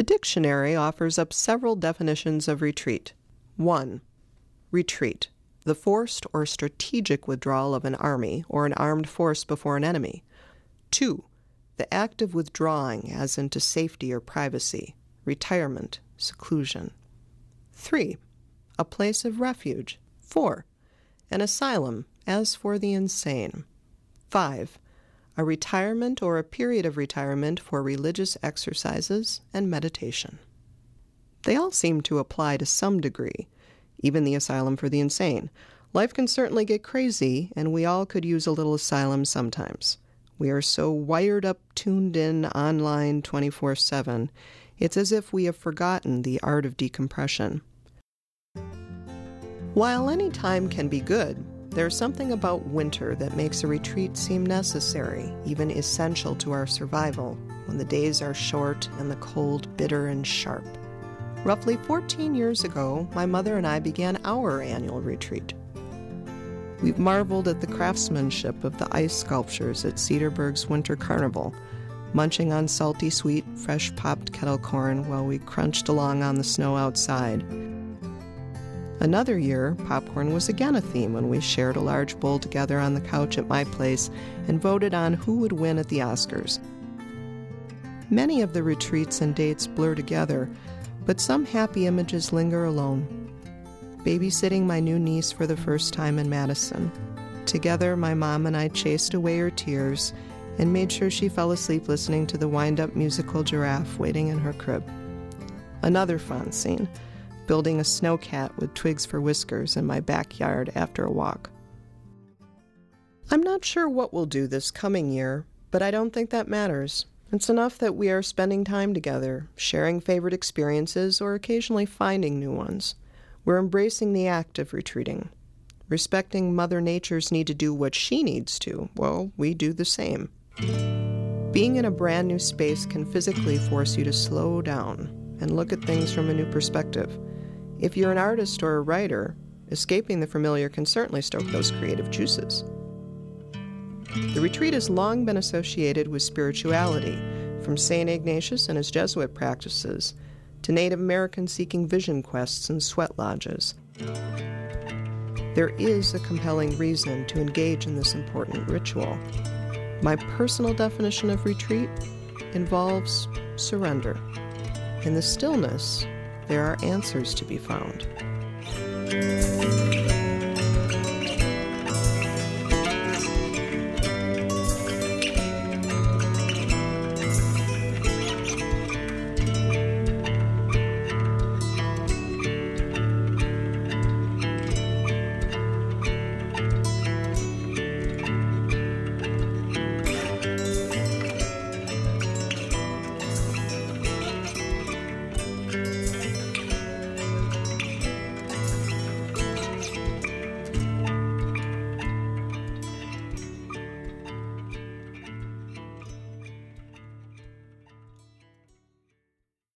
dictionary offers up several definitions of retreat. 1. Retreat, the forced or strategic withdrawal of an army or an armed force before an enemy. 2. The act of withdrawing as into safety or privacy, retirement, seclusion. 3. A place of refuge. 4. An asylum, as for the insane. 5. A retirement or a period of retirement for religious exercises and meditation. They all seem to apply to some degree, even the asylum for the insane. Life can certainly get crazy, and we all could use a little asylum sometimes. We are so wired up, tuned in, online 24/7, it's as if we have forgotten the art of decompression. While any time can be good, there's something about winter that makes a retreat seem necessary, even essential to our survival, when the days are short and the cold bitter and sharp. Roughly 14 years ago, my mother and I began our annual retreat. We've marveled at the craftsmanship of the ice sculptures at Cedarburg's Winter Carnival, munching on salty sweet, fresh-popped kettle corn while we crunched along on the snow outside. Another year, popcorn was again a theme when we shared a large bowl together on the couch at my place and voted on who would win at the Oscars. Many of the retreats and dates blur together, but some happy images linger alone. Babysitting my new niece for the first time in Madison. Together, my mom and I chased away her tears and made sure she fell asleep listening to the wind-up musical Giraffe waiting in her crib. Another fun scene, building a snowcat with twigs for whiskers in my backyard after a walk. I'm not sure what we'll do this coming year, but I don't think that matters. It's enough that we are spending time together, sharing favorite experiences or occasionally finding new ones. We're embracing the act of retreating. Respecting Mother Nature's need to do what she needs to, well, we do the same. Being in a brand new space can physically force you to slow down and look at things from a new perspective. If you're an artist or a writer, escaping the familiar can certainly stoke those creative juices. The retreat has long been associated with spirituality, from St. Ignatius and his Jesuit practices to Native Americans seeking vision quests and sweat lodges. There is a compelling reason to engage in this important ritual. My personal definition of retreat involves surrender. In the stillness, there are answers to be found.